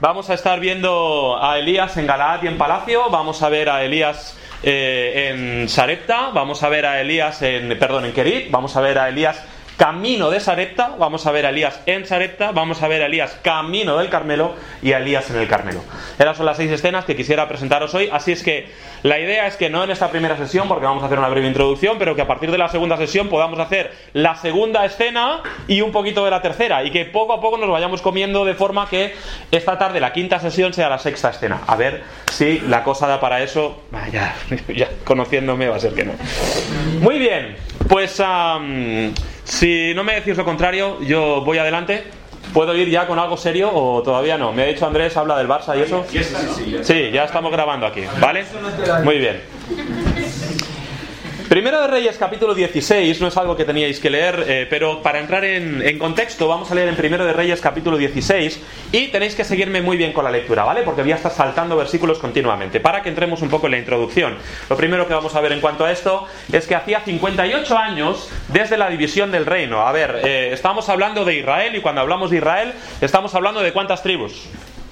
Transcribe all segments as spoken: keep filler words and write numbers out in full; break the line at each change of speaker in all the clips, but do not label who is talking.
Vamos a estar viendo a Elías en Galaad y en Palacio, vamos a ver a Elías eh, en Sarepta, vamos a ver a Elías en, perdón, en Kerit, vamos a ver a Elías camino de Sarepta, vamos a ver a Elías en Sarepta, vamos a ver a Elías camino del Carmelo y a Elías en el Carmelo. Esas son las seis escenas que quisiera presentaros hoy, así es que la idea es que no en esta primera sesión, porque vamos a hacer una breve introducción, pero que a partir de la segunda sesión podamos hacer la segunda escena y un poquito de la tercera, y que poco a poco nos vayamos comiendo de forma que esta tarde la quinta sesión sea la sexta escena. A ver si la cosa da para eso. Ah, ya, ya conociéndome va a ser que no. Muy bien, pues um, si no me decís lo contrario, yo voy adelante. ¿Puedo ir ya con algo serio o todavía no? Me ha dicho Andrés, habla del Barça y eso. Sí, ya estamos grabando aquí, ¿vale? Muy bien. Primero de Reyes, capítulo dieciséis, no es algo que teníais que leer, eh, pero para entrar en, en contexto, vamos a leer en Primero de Reyes, capítulo dieciséis, y tenéis que seguirme muy bien con la lectura, ¿vale? Porque voy a estar saltando versículos continuamente, para que entremos un poco en la introducción. Lo primero que vamos a ver en cuanto a esto es que hacía cincuenta y ocho años desde la división del reino. A ver, eh, estamos hablando de Israel, y cuando hablamos de Israel, estamos hablando de ¿cuántas tribus?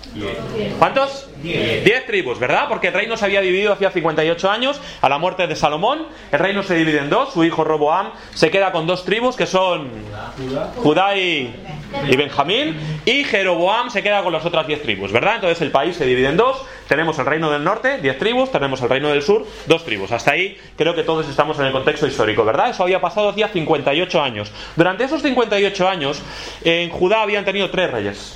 ¿Cuántos? Diez. Diez tribus, ¿verdad? Porque el reino se había dividido hacía cincuenta y ocho años. A la muerte de Salomón, el reino se divide en dos. Su hijo Roboam se queda con dos tribus, que son Judá y, y Benjamín. Y Jeroboam se queda con las otras diez tribus, ¿verdad? Entonces el país se divide en dos. Tenemos el reino del norte, diez tribus. Tenemos el reino del sur, dos tribus. Hasta ahí creo que todos estamos en el contexto histórico, ¿verdad? Eso había pasado hacía cincuenta y ocho años. Durante esos cincuenta y ocho años, en Judá habían tenido tres reyes.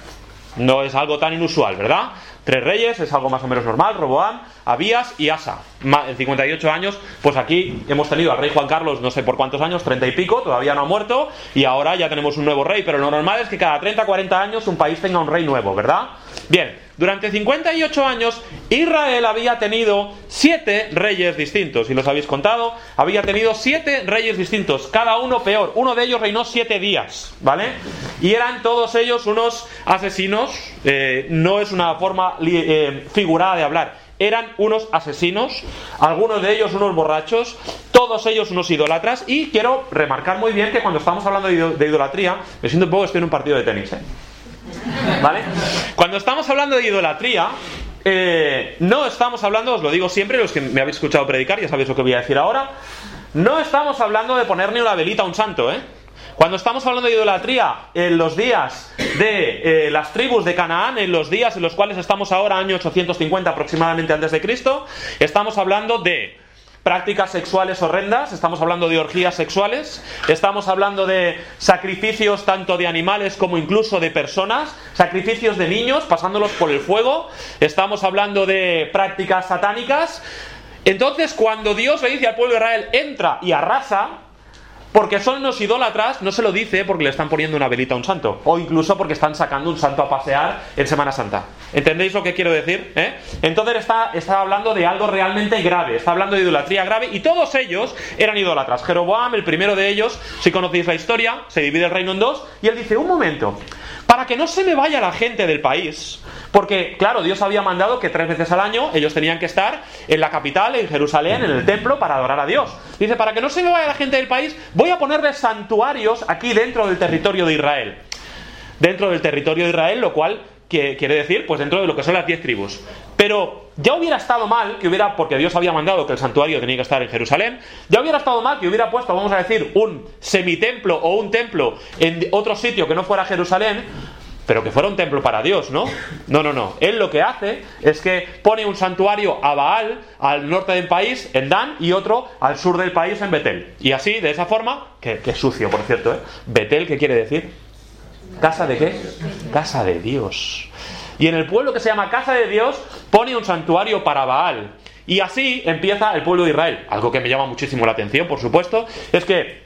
No es algo tan inusual, ¿verdad? Tres reyes, es algo más o menos normal. Roboam, Abías y Asa. En cincuenta y ocho años, pues aquí hemos tenido al rey Juan Carlos, no sé por cuántos años, treinta y pico, todavía no ha muerto, y ahora ya tenemos un nuevo rey, pero lo normal es que cada treinta, cuarenta años un país tenga un rey nuevo, ¿verdad? Bien, durante cincuenta y ocho años Israel había tenido siete reyes distintos, y los habéis contado, había tenido siete reyes distintos, cada uno peor. Uno de ellos reinó siete días, ¿vale? Y eran todos ellos unos asesinos, eh, no es una forma eh, figurada de hablar. Eran unos asesinos, algunos de ellos unos borrachos, todos ellos unos idólatras. Y quiero remarcar muy bien que cuando estamos hablando de idolatría, me siento un poco que estoy en un partido de tenis, ¿eh? ¿Vale? Cuando estamos hablando de idolatría, eh, no estamos hablando, os lo digo siempre, los que me habéis escuchado predicar, ya sabéis lo que voy a decir ahora, no estamos hablando de ponerle una velita a un santo, ¿eh? Cuando estamos hablando de idolatría en los días de eh, las tribus de Canaán, en los días en los cuales estamos ahora, año ochocientos cincuenta aproximadamente antes de Cristo, estamos hablando de prácticas sexuales horrendas, estamos hablando de orgías sexuales, estamos hablando de sacrificios tanto de animales como incluso de personas, sacrificios de niños pasándolos por el fuego, estamos hablando de prácticas satánicas. Entonces, cuando Dios le dice al pueblo de Israel, entra y arrasa, porque son unos idólatras, no se lo dice porque le están poniendo una velita a un santo, o incluso porque están sacando un santo a pasear en Semana Santa. ¿Entendéis lo que quiero decir? ¿Eh? Entonces está, está hablando de algo realmente grave, está hablando de idolatría grave, y todos ellos eran idólatras. Jeroboam, el primero de ellos, si conocéis la historia, se divide el reino en dos, y él dice, un momento, para que no se me vaya la gente del país, porque claro, Dios había mandado que tres veces al año ellos tenían que estar en la capital, en Jerusalén, en el templo, para adorar a Dios. Dice, para que no se me vaya la gente del país, voy a ponerles santuarios aquí dentro del territorio de Israel. Dentro del territorio de Israel, lo cual que quiere decir, pues dentro de lo que son las diez tribus. Pero ya hubiera estado mal que hubiera, porque Dios había mandado que el santuario tenía que estar en Jerusalén, ya hubiera estado mal que hubiera puesto, vamos a decir, un semitemplo o un templo en otro sitio que no fuera Jerusalén, pero que fuera un templo para Dios, ¿no? No, no, no. Él lo que hace es que pone un santuario a Baal al norte del país, en Dan, y otro al sur del país, en Betel. Y así, de esa forma, que, que sucio, por cierto, ¿eh? Betel, ¿qué quiere decir? ¿Casa de qué? Casa de Dios. Y en el pueblo que se llama Casa de Dios, pone un santuario para Baal. Y así empieza el pueblo de Israel. Algo que me llama muchísimo la atención, por supuesto, es que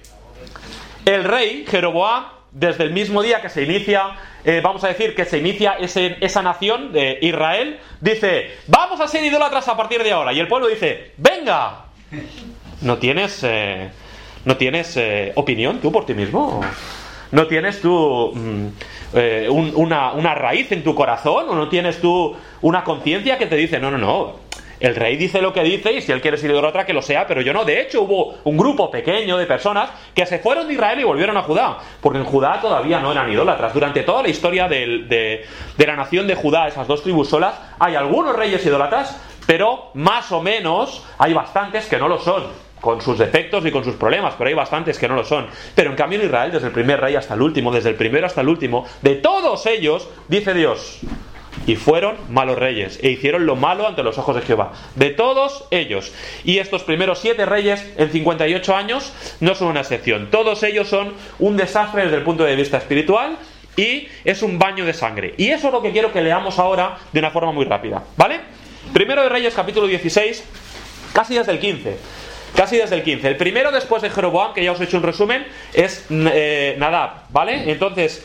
el rey Jeroboam, desde el mismo día que se inicia, eh, vamos a decir que se inicia ese, esa nación de Israel, dice, vamos a ser idólatras a partir de ahora. Y el pueblo dice, venga. ¿No tienes, eh, ¿no tienes eh, opinión tú por ti mismo? ¿No tienes tú mm, eh, un, una, una raíz en tu corazón? ¿O no tienes tú una conciencia que te dice, no, no, no, el rey dice lo que dice, y si él quiere ser idólatra que lo sea, pero yo no. De hecho, hubo un grupo pequeño de personas que se fueron de Israel y volvieron a Judá, porque en Judá todavía no eran idólatras. Durante toda la historia de, de, de la nación de Judá, esas dos tribus solas, hay algunos reyes idólatras, pero más o menos hay bastantes que no lo son, con sus defectos y con sus problemas, pero hay bastantes que no lo son. Pero en cambio en Israel, desde el primer rey hasta el último, desde el primero hasta el último, de todos ellos, dice Dios: y fueron malos reyes, e hicieron lo malo ante los ojos de Jehová. De todos ellos. Y estos primeros siete reyes en cincuenta y ocho años no son una excepción. Todos ellos son un desastre desde el punto de vista espiritual, y es un baño de sangre. Y eso es lo que quiero que leamos ahora de una forma muy rápida, ¿vale? Primero de Reyes, capítulo dieciséis, casi desde el quince. Casi desde el quince. El primero después de Jeroboam, que ya os he hecho un resumen, es eh, Nadab, ¿vale? Entonces,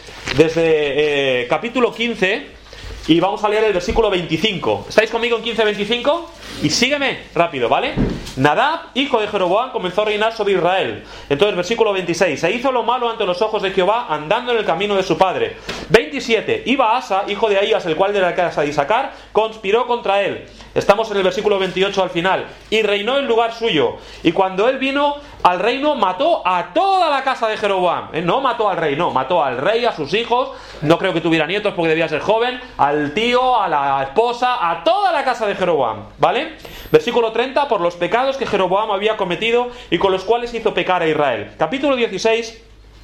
desde eh, capítulo quince, y vamos a leer el versículo veinticinco. ¿Estáis conmigo en quince veinticinco? Y sígueme rápido, ¿vale? Nadab, hijo de Jeroboam, comenzó a reinar sobre Israel. Entonces, versículo veintiséis. Se hizo lo malo ante los ojos de Jehová, andando en el camino de su padre. veintisiete. Iba Asa, hijo de Ahías, el cual de la casa de Isaacar, conspiró contra él. Estamos en el versículo veintiocho al final. Y reinó en lugar suyo. Y cuando él vino al reino, mató a toda la casa de Jeroboam. ¿Eh? No mató al rey, no. Mató al rey, a sus hijos. No creo que tuviera nietos porque debía ser joven. Al tío, a la esposa, a toda la casa de Jeroboam. ¿Vale? Versículo treinta. Por los pecados que Jeroboam había cometido y con los cuales hizo pecar a Israel. Capítulo dieciséis.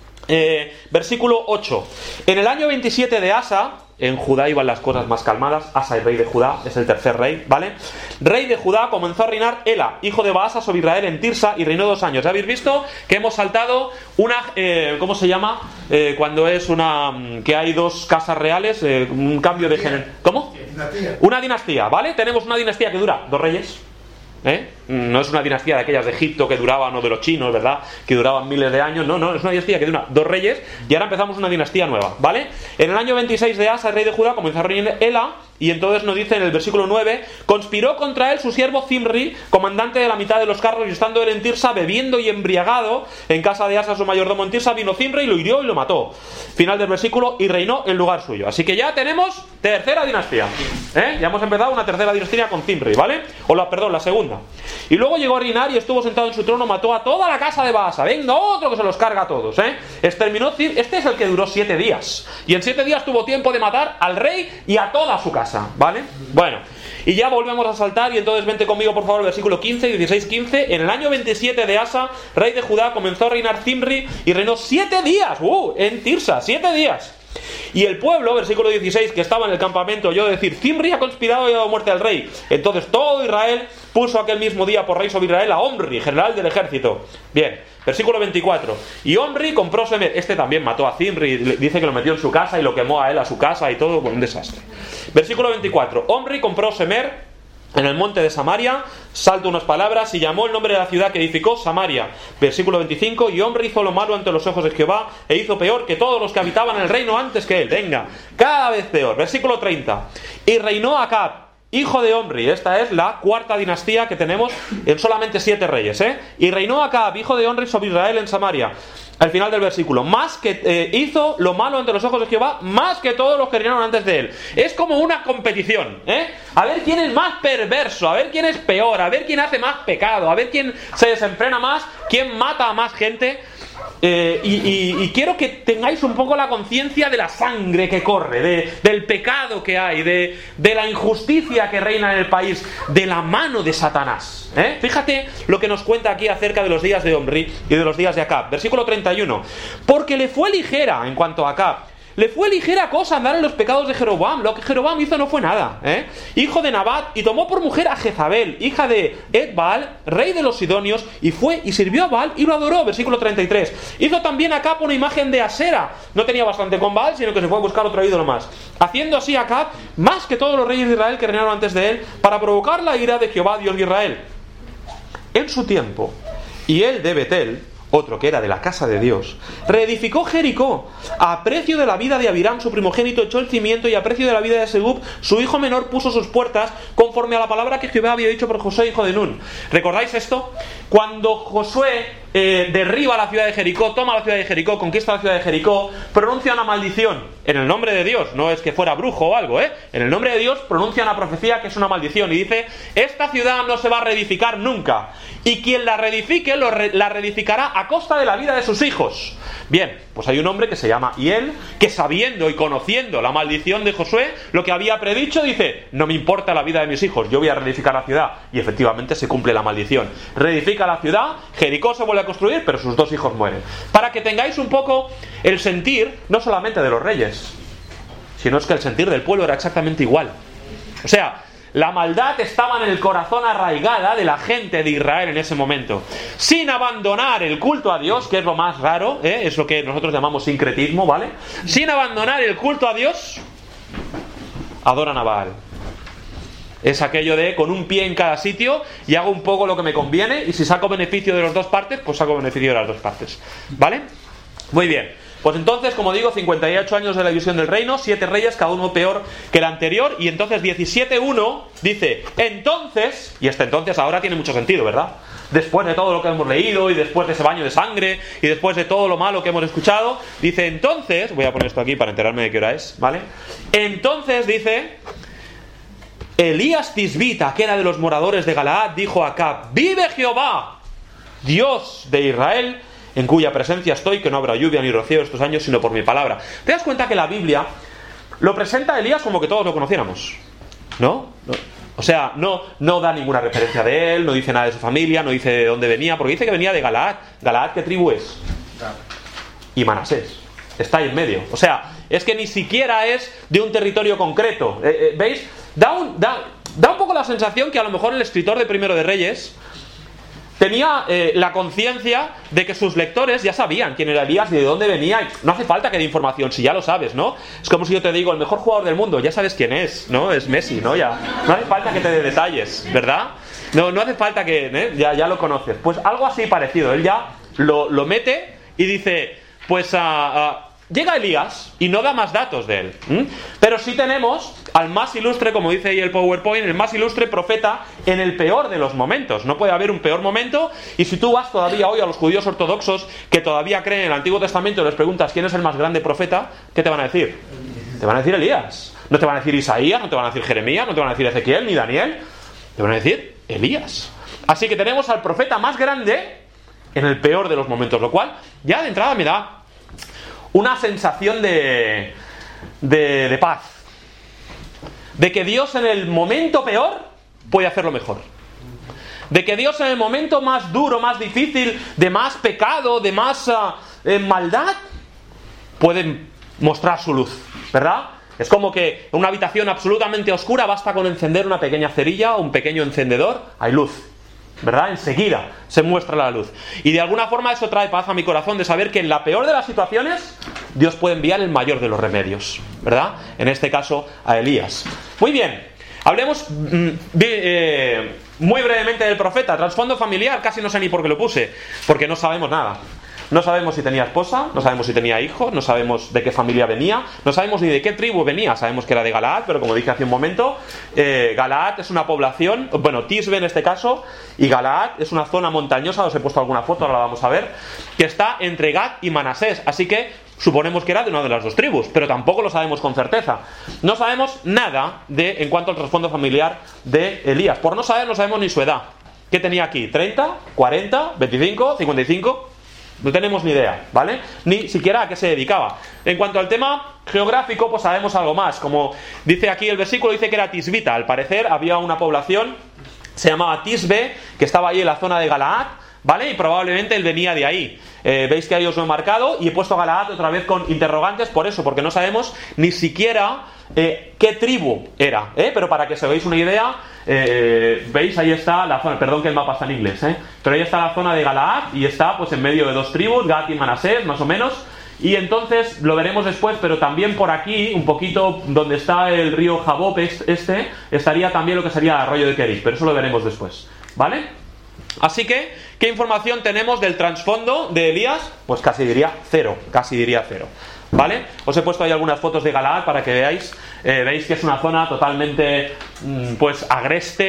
Eh, versículo ocho. En el año veintisiete de Asa, en Judá iban las cosas más calmadas. Asa, el rey de Judá, es el tercer rey, ¿vale? Rey de Judá, comenzó a reinar Ela, hijo de Baasa, sobre Israel en Tirsa, y reinó dos años. ¿Ya habéis visto que hemos saltado una, eh, ¿cómo se llama? Eh, cuando es una, que hay dos casas reales, eh, un cambio de género. ¿Cómo? Dinastía. Una dinastía, ¿vale? Tenemos una dinastía que dura dos reyes. ¿Eh? No es una dinastía de aquellas de Egipto que duraban, o de los chinos, ¿verdad? Que duraban miles de años. No, no, es una dinastía que dura dos reyes. Y ahora empezamos una dinastía nueva, ¿vale? En el año veintiséis de Asa, el rey de Judá, comenzó a reinar Ela. Y entonces nos dice en el versículo nueve: conspiró contra él su siervo Zimri, comandante de la mitad de los carros, y estando él en Tirsa, bebiendo y embriagado, en casa de Asa su mayordomo en Tirsa, vino Zimri y lo hirió y lo mató. Final del versículo: y reinó en lugar suyo. Así que ya tenemos tercera dinastía, ¿eh? Ya hemos empezado una tercera dinastía con Zimri, ¿vale? O la, perdón, la segunda. Y luego llegó a reinar y estuvo sentado en su trono, mató a toda la casa de Baasa. Venga, otro que se los carga a todos, ¿eh? Exterminó Zimri. Este es el que duró siete días. Y en siete días tuvo tiempo de matar al rey y a toda su casa, ¿vale? Bueno, y ya volvemos a saltar. Y entonces vente conmigo por favor, versículo quince, dieciséis, quince. En el año veintisiete de Asa, rey de Judá, comenzó a reinar Zimri y reinó siete días, uh, en Tirsa, siete días. Y el pueblo, versículo dieciséis, que estaba en el campamento, oyó decir: Zimri ha conspirado y ha dado muerte al rey. Entonces todo Israel puso aquel mismo día por rey sobre Israel a Omri, general del ejército. Bien, versículo veinticuatro. Y Omri compró Semer. Este también mató a Zimri, dice que lo metió en su casa y lo quemó a él, a su casa y todo, un desastre. Versículo veinticuatro. Omri compró Semer en el monte de Samaria, salto unas palabras, y llamó el nombre de la ciudad que edificó Samaria. Versículo veinticinco. Y Omri hizo lo malo ante los ojos de Jehová, e hizo peor que todos los que habitaban en el reino antes que él. Venga, cada vez peor. Versículo treinta. Y reinó Acab, hijo de Omri. Esta es la cuarta dinastía que tenemos en solamente siete reyes, ¿eh? Y reinó Acab, hijo de Omri, sobre Israel en Samaria. Al final del versículo: más que eh, hizo lo malo ante los ojos de Jehová, más que todos los que reinaron antes de él. Es como una competición, ¿eh? A ver quién es más perverso, a ver quién es peor, a ver quién hace más pecado, a ver quién se desenfrena más, quién mata a más gente. Eh, y, y, y quiero que tengáis un poco la conciencia de la sangre que corre, de, del pecado que hay, de, de la injusticia que reina en el país, de la mano de Satanás, ¿eh? Fíjate lo que nos cuenta aquí acerca de los días de Omri y de los días de Acab. Versículo treinta y uno. Porque le fue ligera, en cuanto a Acab, le fue ligera cosa andar en los pecados de Jeroboam. Lo que Jeroboam hizo no fue nada, ¿eh? Hijo de Nabat, y tomó por mujer a Jezabel, hija de Ed-Baal, rey de los sidonios, y fue y sirvió a Baal y lo adoró. Versículo treinta y tres. Hizo también Acab una imagen de Asera. No tenía bastante con Baal, sino que se fue a buscar otro ídolo más, haciendo así Acab más que todos los reyes de Israel que reinaron antes de él, para provocar la ira de Jehová, Dios de Israel. En su tiempo, y él de Betel, otro que era de la casa de Dios, reedificó Jericó. A precio de la vida de Abiram, su primogénito, echó el cimiento, y a precio de la vida de Segub, su hijo menor, puso sus puertas, conforme a la palabra que Jehová había dicho por Josué, hijo de Nun. ¿Recordáis esto? Cuando Josué eh, derriba la ciudad de Jericó, toma la ciudad de Jericó, conquista la ciudad de Jericó, pronuncia una maldición en el nombre de Dios, no es que fuera brujo o algo, ¿eh? En el nombre de Dios pronuncia una profecía que es una maldición y dice: esta ciudad no se va a reedificar nunca, y quien la reedifique lo re- la reedificará a costa de la vida de sus hijos. Bien, pues hay un hombre que se llama Hiel, que sabiendo y conociendo la maldición de Josué, lo que había predicho, dice: no me importa la vida de mis hijos, yo voy a reedificar la ciudad. Y efectivamente se cumple la maldición. Reedifica la ciudad, Jericó se vuelve a construir, pero sus dos hijos mueren. Para que tengáis un poco el sentir, no solamente de los reyes, sino es que el sentir del pueblo era exactamente igual. O sea, la maldad estaba en el corazón arraigada de la gente de Israel en ese momento. Sin abandonar el culto a Dios, que es lo más raro, ¿eh? Es lo que nosotros llamamos sincretismo, ¿vale? Sin abandonar el culto a Dios, adoran a Baal. Es aquello de con un pie en cada sitio y hago un poco lo que me conviene, y si saco beneficio de las dos partes, pues saco beneficio de las dos partes. ¿Vale? Muy bien. Pues entonces, como digo, cincuenta y ocho años de la división del reino, siete reyes, cada uno peor que el anterior, y entonces diecisiete uno dice: entonces, y este entonces ahora tiene mucho sentido, ¿verdad? Después de todo lo que hemos leído, y después de ese baño de sangre, y después de todo lo malo que hemos escuchado, dice entonces, voy a poner esto aquí para enterarme de qué hora es, ¿vale? Entonces dice: Elías Tisbita, que era de los moradores de Galaad, dijo a Acab: vive Jehová, Dios de Israel, en cuya presencia estoy, que no habrá lluvia ni rocío estos años, sino por mi palabra. ¿Te das cuenta que la Biblia lo presenta a Elías como que todos lo conociéramos? ¿No? ¿No? O sea, no, no da ninguna referencia de él, no dice nada de su familia, no dice de dónde venía, porque dice que venía de Galaad. ¿Galaad qué tribu es? Y Manasés. Está ahí en medio. O sea, es que ni siquiera es de un territorio concreto. Eh, eh, ¿Veis? Da un, da, da un poco la sensación que a lo mejor el escritor de Primero de Reyes tenía eh, la conciencia de que sus lectores ya sabían quién era Elías y de dónde venía. No hace falta que dé información, si ya lo sabes, ¿no? Es como si yo te digo: el mejor jugador del mundo, ya sabes quién es, ¿no? Es Messi, ¿no? Ya no hace falta que te dé detalles, ¿verdad? No, no hace falta que... ¿eh? Ya, ya lo conoces. Pues algo así parecido. Él ya lo, lo mete y dice: pues a... Uh, uh, llega Elías y no da más datos de él. ¿Mm? Pero sí tenemos al más ilustre, como dice ahí el PowerPoint, el más ilustre profeta en el peor de los momentos. No puede haber un peor momento. Y si tú vas todavía hoy a los judíos ortodoxos que todavía creen en el Antiguo Testamento y les preguntas quién es el más grande profeta, ¿qué te van a decir? Te van a decir Elías. No te van a decir Isaías, no te van a decir Jeremías, no te van a decir Ezequiel ni Daniel. Te van a decir Elías. Así que tenemos al profeta más grande en el peor de los momentos, lo cual ya de entrada me da una sensación de, de, de paz, de que Dios en el momento peor puede hacerlo mejor, de que Dios en el momento más duro, más difícil, de más pecado, de más uh, eh, maldad, puede mostrar su luz, ¿verdad? Es como que en una habitación absolutamente oscura basta con encender una pequeña cerilla o un pequeño encendedor, hay luz, ¿verdad? Enseguida se muestra la luz. Y de alguna forma eso trae paz a mi corazón, de saber que en la peor de las situaciones Dios puede enviar el mayor de los remedios, ¿verdad? En este caso a Elías. Muy bien, hablemos mm, eh, muy brevemente del profeta. Trasfondo familiar, casi no sé ni por qué lo puse, porque no sabemos nada. No sabemos si tenía esposa, no sabemos si tenía hijos, no sabemos de qué familia venía, no sabemos ni de qué tribu venía. Sabemos que era de Galaad, pero como dije hace un momento, eh, Galaad es una población, bueno, Tisbe en este caso, y Galaad es una zona montañosa, os he puesto alguna foto, ahora la vamos a ver, que está entre Gad y Manasés, así que suponemos que era de una de las dos tribus, pero tampoco lo sabemos con certeza. No sabemos nada de en cuanto al trasfondo familiar de Elías. Por no saber, no sabemos ni su edad. ¿Qué tenía aquí? ¿treinta? ¿cuarenta? ¿veinticinco? ¿cincuenta y cinco? No tenemos ni idea, ¿vale? Ni siquiera a qué se dedicaba. En cuanto al tema geográfico, pues sabemos algo más. Como dice aquí el versículo, dice que era tisbita. Al parecer había una población, se llamaba Tisbe, que estaba ahí en la zona de Galaad, ¿vale? Y probablemente él venía de ahí. Eh, Veis que ahí os lo he marcado y he puesto Galaad otra vez con interrogantes por eso, porque no sabemos ni siquiera eh, qué tribu era, ¿eh? Pero para que se veáis una idea, eh, veis ahí está la zona, perdón que el mapa está en inglés, ¿eh? Pero ahí está la zona de Galaad y está pues en medio de dos tribus, Gad y Manasés, más o menos. Y entonces lo veremos después, pero también por aquí, un poquito donde está el río Jaboc este, estaría también lo que sería el arroyo de Kerit, pero eso lo veremos después, ¿vale? Así que, ¿qué información tenemos del trasfondo de Elías? Pues casi diría cero, casi diría cero, ¿vale? Os he puesto ahí algunas fotos de Galaad para que veáis. Eh, veis que es una zona totalmente, pues, agreste,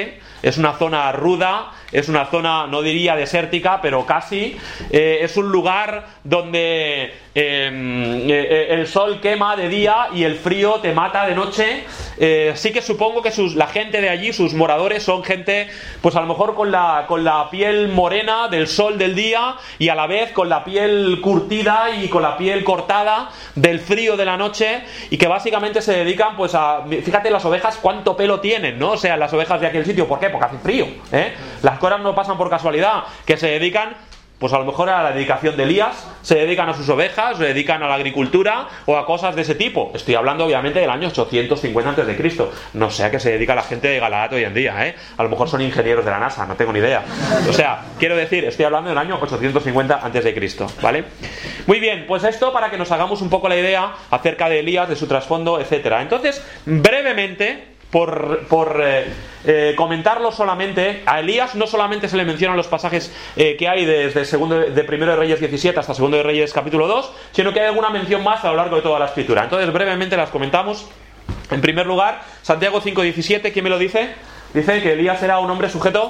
es una zona ruda, es una zona, no diría desértica, pero casi. Eh, es un lugar donde eh, eh, el sol quema de día y el frío te mata de noche. Eh, sí que supongo que sus, la gente de allí, sus moradores, son gente, pues a lo mejor con la, con la piel morena del sol del día y a la vez con la piel curtida y con la piel cortada del frío de la noche, y que básicamente se dedican pues a... Fíjate las ovejas cuánto pelo tienen, ¿no? O sea, las ovejas de aquel sitio, ¿por qué? Porque hace frío, ¿eh? Las cosas no pasan por casualidad, que se dedican... Pues a lo mejor a la dedicación de Elías, se dedican a sus ovejas, se dedican a la agricultura o a cosas de ese tipo. Estoy hablando obviamente del año ochocientos cincuenta antes de Cristo. No sé a qué se dedica la gente de Galaad hoy en día, ¿eh? A lo mejor son ingenieros de la NASA, no tengo ni idea. O sea, quiero decir, estoy hablando del año ochocientos cincuenta antes de Cristo, ¿vale? Muy bien, pues esto para que nos hagamos un poco la idea acerca de Elías, de su trasfondo, etcétera. Entonces, brevemente... Por, por eh, eh, comentarlo solamente, a Elías no solamente se le mencionan los pasajes eh, que hay desde segundo, de primero de Reyes diecisiete hasta segundo de Reyes capítulo dos, sino que hay alguna mención más a lo largo de toda la escritura. Entonces brevemente las comentamos. En primer lugar, Santiago cinco diecisiete, ¿quién me lo dice? Dice que Elías era un hombre sujeto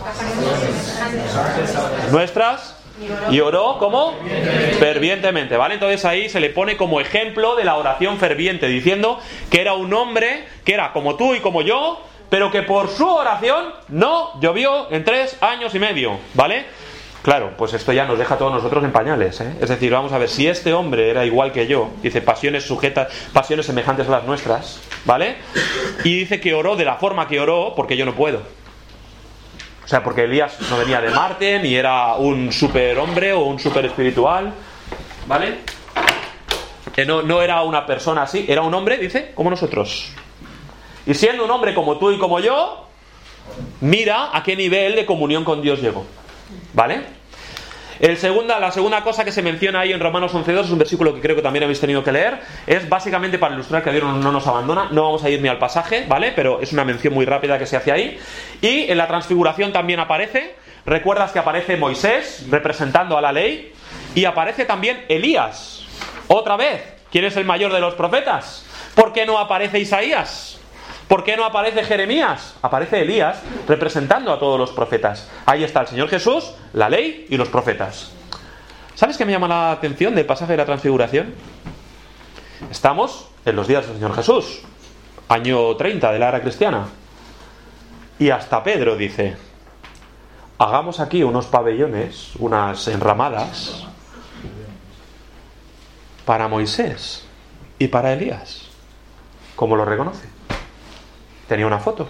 nuestras y oró como fervientemente, ¿vale? Entonces ahí se le pone como ejemplo de la oración ferviente, diciendo que era un hombre que era como tú y como yo, pero que por su oración no llovió en tres años y medio, ¿vale? Claro, pues esto ya nos deja a todos nosotros en pañales, ¿eh? Es decir, vamos a ver, si este hombre era igual que yo, dice pasiones sujetas, pasiones semejantes a las nuestras, ¿vale? Y dice que oró de la forma que oró, porque yo no puedo. O sea, porque Elías no venía de Marte, ni era un superhombre o un super espiritual, ¿vale? Que no, no era una persona así, era un hombre, dice, como nosotros. Y siendo un hombre como tú y como yo, mira a qué nivel de comunión con Dios llegó, ¿vale? El segunda, la segunda cosa que se menciona ahí en Romanos once dos, es un versículo que creo que también habéis tenido que leer, es básicamente para ilustrar que Dios no nos abandona. No vamos a ir ni al pasaje, ¿vale? Pero es una mención muy rápida que se hace ahí. Y en la transfiguración también aparece, recuerdas que aparece Moisés representando a la ley, y aparece también Elías, otra vez. ¿Quién es el mayor de los profetas? ¿Por qué no aparece Isaías? ¿Por qué no aparece Jeremías? Aparece Elías representando a todos los profetas. Ahí está el Señor Jesús, la ley y los profetas. ¿Sabes qué me llama la atención del pasaje de la transfiguración? Estamos en los días del Señor Jesús, año treinta de la era cristiana. Y hasta Pedro dice, hagamos aquí unos pabellones, unas enramadas, para Moisés y para Elías. ¿Cómo lo reconoce? Tenía una foto.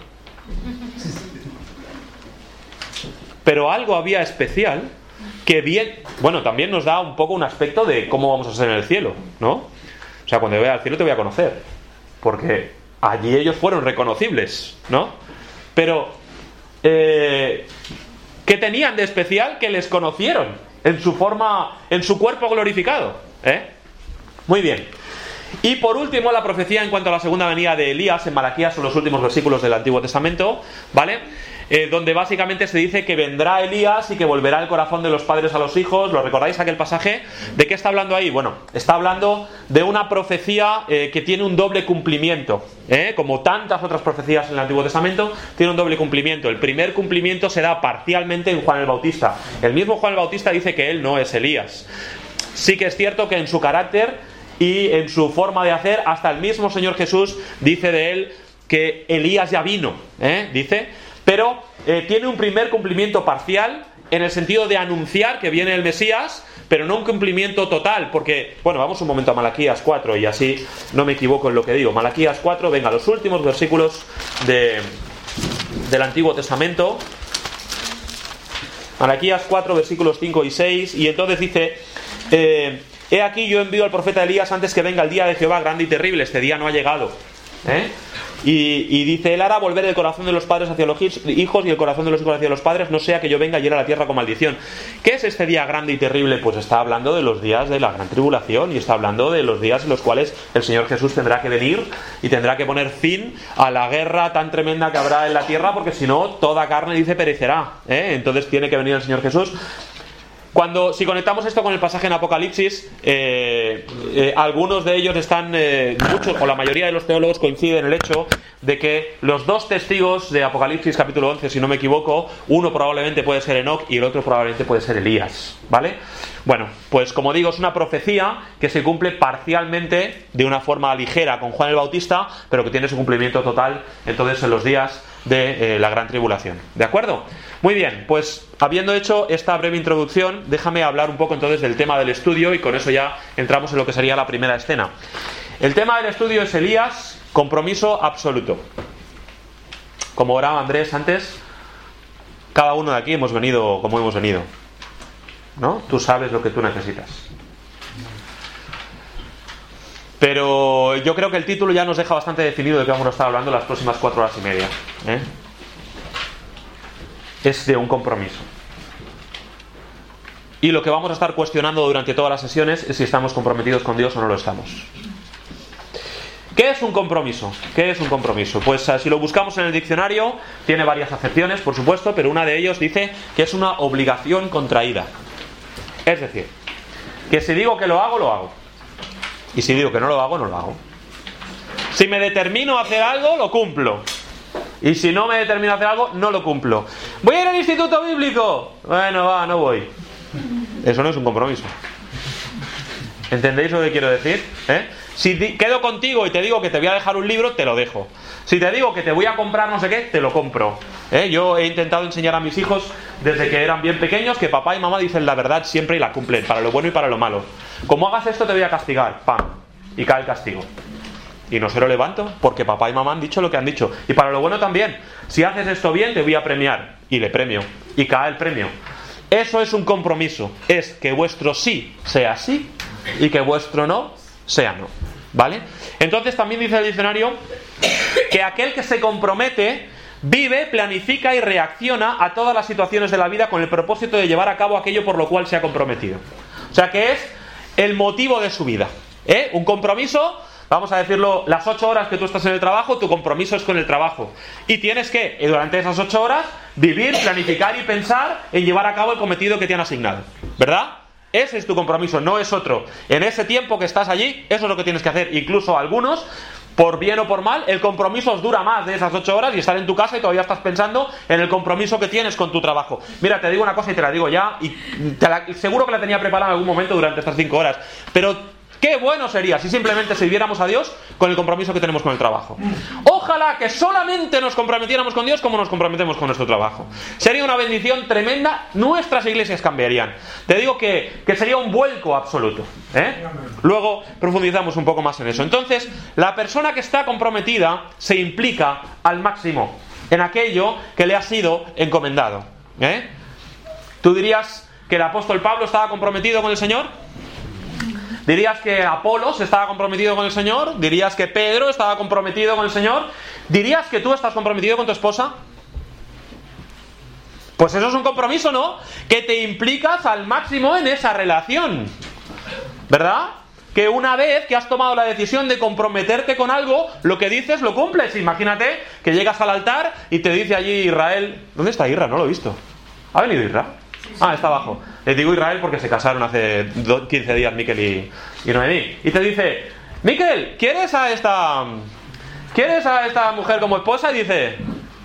Pero algo había especial que bien... Bueno, también nos da un poco un aspecto de cómo vamos a ser en el cielo, ¿no? O sea, cuando vea al cielo te voy a conocer, porque allí ellos fueron reconocibles, ¿no? Pero eh, ¿qué tenían de especial que les conocieron en su forma, en su cuerpo glorificado? ¿Eh? Muy bien. Y por último, la profecía en cuanto a la segunda venida de Elías en Malaquías, son los últimos versículos del Antiguo Testamento, ¿vale? Eh, donde básicamente se dice que vendrá Elías y que volverá el corazón de los padres a los hijos. ¿Lo recordáis aquel pasaje? ¿De qué está hablando ahí? Bueno, está hablando de una profecía eh, que tiene un doble cumplimiento, ¿eh? Como tantas otras profecías en el Antiguo Testamento, tiene un doble cumplimiento. El primer cumplimiento se da parcialmente en Juan el Bautista. El mismo Juan el Bautista dice que él no es Elías. Sí que es cierto que en su carácter y en su forma de hacer, hasta el mismo Señor Jesús dice de él que Elías ya vino, ¿eh? Dice, pero eh, tiene un primer cumplimiento parcial en el sentido de anunciar que viene el Mesías, pero no un cumplimiento total, porque, bueno, vamos un momento a Malaquías cuatro y así no me equivoco en lo que digo. Malaquías cuatro, venga, los últimos versículos de, del Antiguo Testamento. Malaquías cuatro, versículos cinco y seis, y entonces dice... Eh, He aquí yo envío al profeta Elías antes que venga el día de Jehová grande y terrible. Este día no ha llegado, ¿eh? Y, y dice, él hará volver el corazón de los padres hacia los hijos y el corazón de los hijos hacia los padres, no sea que yo venga y hiera la tierra con maldición. ¿Qué es este día grande y terrible? Pues está hablando de los días de la gran tribulación, y está hablando de los días en los cuales el Señor Jesús tendrá que venir y tendrá que poner fin a la guerra tan tremenda que habrá en la tierra, porque si no, toda carne, dice, perecerá, ¿eh? Entonces tiene que venir el Señor Jesús. Cuando, si conectamos esto con el pasaje en Apocalipsis, eh, eh, algunos de ellos están, eh, muchos o la mayoría de los teólogos coinciden en el hecho de que los dos testigos de Apocalipsis capítulo once, si no me equivoco, uno probablemente puede ser Enoc y el otro probablemente puede ser Elías, ¿vale? Bueno, pues como digo, es una profecía que se cumple parcialmente de una forma ligera con Juan el Bautista, pero que tiene su cumplimiento total entonces en los días de eh, la gran tribulación, ¿de acuerdo? Muy bien, pues habiendo hecho esta breve introducción, déjame hablar un poco entonces del tema del estudio y con eso ya entramos en lo que sería la primera escena. El tema del estudio es Elías, compromiso absoluto. Como oraba Andrés antes, cada uno de aquí hemos venido como hemos venido, ¿no? Tú sabes lo que tú necesitas. Pero yo creo que el título ya nos deja bastante definido de qué vamos a estar hablando las próximas cuatro horas y media, ¿eh? Es de un compromiso. Y lo que vamos a estar cuestionando durante todas las sesiones es si estamos comprometidos con Dios o no lo estamos. ¿Qué es un compromiso? ¿Qué es un compromiso? Pues si lo buscamos en el diccionario, tiene varias acepciones, por supuesto, pero una de ellos dice que es una obligación contraída. Es decir, que si digo que lo hago, lo hago. Y si digo que no lo hago, no lo hago. Si me determino a hacer algo, lo cumplo. Y si no me determino a hacer algo, no lo cumplo. ¿Voy a ir al instituto bíblico? Bueno, va, no voy. Eso no es un compromiso. ¿Entendéis lo que quiero decir? ¿Eh? Si di- quedo contigo y te digo que te voy a dejar un libro, te lo dejo. Si te digo que te voy a comprar no sé qué, te lo compro. ¿Eh? Yo he intentado enseñar a mis hijos desde que eran bien pequeños que papá y mamá dicen la verdad siempre y la cumplen, para lo bueno y para lo malo. Como hagas esto te voy a castigar, pam, y cae el castigo. Y no se lo levanto porque papá y mamá han dicho lo que han dicho. Y para lo bueno también, si haces esto bien te voy a premiar, y le premio, y cae el premio. Eso es un compromiso, es que vuestro sí sea sí y que vuestro no sea no, ¿vale? Entonces también dice el diccionario que aquel que se compromete vive, planifica y reacciona a todas las situaciones de la vida con el propósito de llevar a cabo aquello por lo cual se ha comprometido. O sea que es el motivo de su vida, ¿eh? Un compromiso, vamos a decirlo, las ocho horas que tú estás en el trabajo, tu compromiso es con el trabajo. Y tienes que, durante esas ocho horas, vivir, planificar y pensar en llevar a cabo el cometido que te han asignado, ¿verdad? Ese es tu compromiso, no es otro. En ese tiempo que estás allí, eso es lo que tienes que hacer. Incluso algunos, por bien o por mal, el compromiso os dura más de esas ocho horas y estar en tu casa y todavía estás pensando en el compromiso que tienes con tu trabajo. Mira, te digo una cosa y te la digo ya, y te la, seguro que la tenía preparada en algún momento durante estas cinco horas, pero qué bueno sería si simplemente sirviéramos a Dios con el compromiso que tenemos con el trabajo. Ojalá que solamente nos comprometiéramos con Dios como nos comprometemos con nuestro trabajo. Sería una bendición tremenda, nuestras iglesias cambiarían. Te digo que, que sería un vuelco absoluto, ¿eh? Luego profundizamos un poco más en eso. Entonces, la persona que está comprometida se implica al máximo en aquello que le ha sido encomendado, ¿eh? ¿Tú dirías que el apóstol Pablo estaba comprometido con el Señor? ¿Dirías que Apolos estaba comprometido con el Señor? ¿Dirías que Pedro estaba comprometido con el Señor? ¿Dirías que tú estás comprometido con tu esposa? Pues eso es un compromiso, ¿no? Que te implicas al máximo en esa relación, ¿verdad? Que una vez que has tomado la decisión de comprometerte con algo, lo que dices lo cumples. Imagínate que llegas al altar y te dice allí Israel... ¿Dónde está Isra? No lo he visto. ¿Ha venido Isra? Ah, está abajo. Les digo Israel porque se casaron hace quince días Miquel y, y Noemí. Y te dice, Miquel, ¿quieres a esta ¿quieres a esta mujer como esposa? Y dice,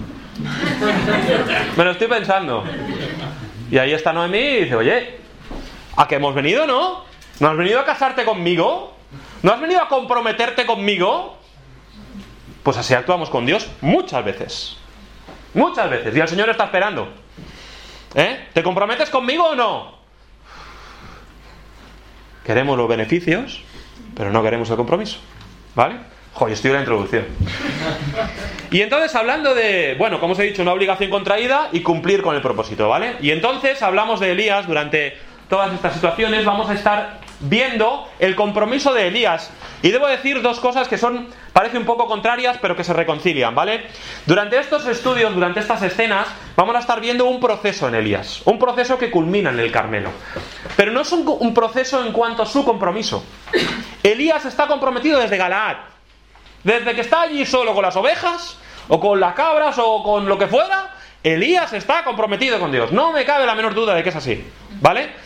me lo estoy pensando. Y ahí está Noemí y dice, oye, ¿a qué hemos venido, no? ¿No has venido a casarte conmigo? ¿No has venido a comprometerte conmigo? Pues así actuamos con Dios muchas veces. Muchas veces. Y el Señor está esperando. ¿Eh? ¿Te comprometes conmigo o no? Queremos los beneficios, pero no queremos el compromiso, ¿vale? Joder, estoy en la introducción. Y entonces hablando de, bueno, como os he dicho, una obligación contraída y cumplir con el propósito, ¿vale? Y entonces hablamos de Elías. Durante todas estas situaciones vamos a estar viendo el compromiso de Elías. Y debo decir dos cosas que son, parece un poco contrarias, pero que se reconcilian, ¿vale? Durante estos estudios, durante estas escenas, vamos a estar viendo un proceso en Elías. Un proceso que culmina en el Carmelo. Pero no es un, un proceso en cuanto a su compromiso. Elías está comprometido desde Galaad. Desde que está allí solo con las ovejas, o con las cabras, o con lo que fuera, Elías está comprometido con Dios. No me cabe la menor duda de que es así, ¿vale?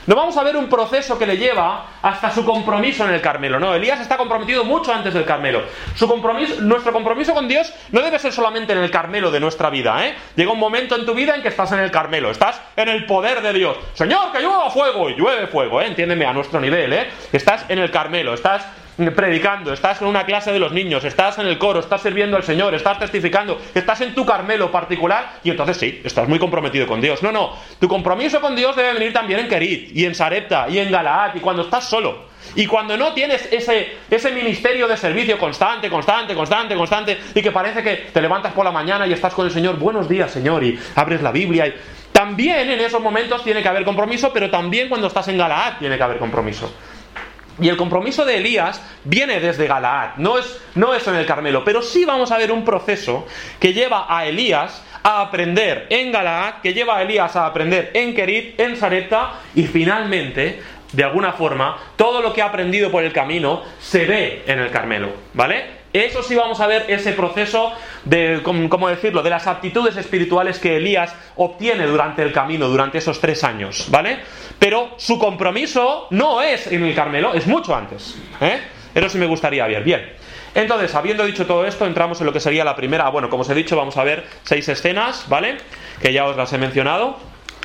No vamos a ver un proceso que le lleva hasta su compromiso en el Carmelo. No, Elías está comprometido mucho antes del Carmelo. Su compromiso, nuestro compromiso con Dios no debe ser solamente en el Carmelo de nuestra vida, ¿eh? Llega un momento en tu vida en que estás en el Carmelo, estás en el poder de Dios. Señor, que llueva fuego, y llueve fuego, ¿eh? Entiéndeme, a nuestro nivel, ¿eh? Estás en el Carmelo, estás predicando, estás en una clase de los niños, estás en el coro, estás sirviendo al Señor, estás testificando, estás en tu Carmelo particular, y entonces sí, estás muy comprometido con Dios. No, no, tu compromiso con Dios debe venir también en Kerit, y en Sarepta, y en Galaad, y cuando estás solo, y cuando no tienes ese, ese ministerio de servicio constante, constante, constante, constante, y que parece que te levantas por la mañana y estás con el Señor, buenos días Señor, y abres la Biblia, y también en esos momentos tiene que haber compromiso, pero también cuando estás en Galaad tiene que haber compromiso. Y el compromiso de Elías viene desde Galaad, no es, no es en el Carmelo, pero sí vamos a ver un proceso que lleva a Elías a aprender en Galaad, que lleva a Elías a aprender en Kerit, en Sarepta, y finalmente, de alguna forma, todo lo que ha aprendido por el camino se ve en el Carmelo, ¿vale? Eso sí vamos a ver ese proceso de, ¿cómo decirlo?, de las aptitudes espirituales que Elías obtiene durante el camino, durante esos tres años, ¿vale? Pero su compromiso no es en el Carmelo, es mucho antes, ¿eh? Eso sí me gustaría ver. Bien, entonces, habiendo dicho todo esto, entramos en lo que sería la primera. Bueno, como os he dicho, vamos a ver seis escenas, ¿vale?, que ya os las he mencionado.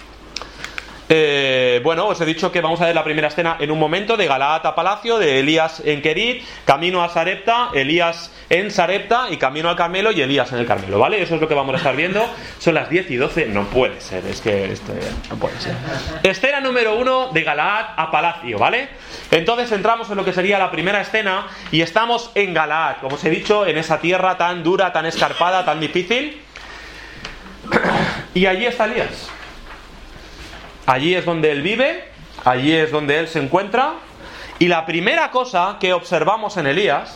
Eh, bueno, os he dicho que vamos a ver la primera escena en un momento, de Galaad a Palacio, de Elías en Kerit, camino a Sarepta, Elías en Sarepta, y camino al Carmelo, y Elías en el Carmelo, ¿vale? Eso es lo que vamos a estar viendo. Son las diez y doce, no puede ser, es que esto no puede ser. Escena número uno, de Galaad a Palacio, ¿vale? Entonces entramos en lo que sería la primera escena, y estamos en Galaad, como os he dicho, en esa tierra tan dura, tan escarpada, tan difícil, y allí está Elías. Allí es donde él vive, allí es donde él se encuentra, y la primera cosa que observamos en Elías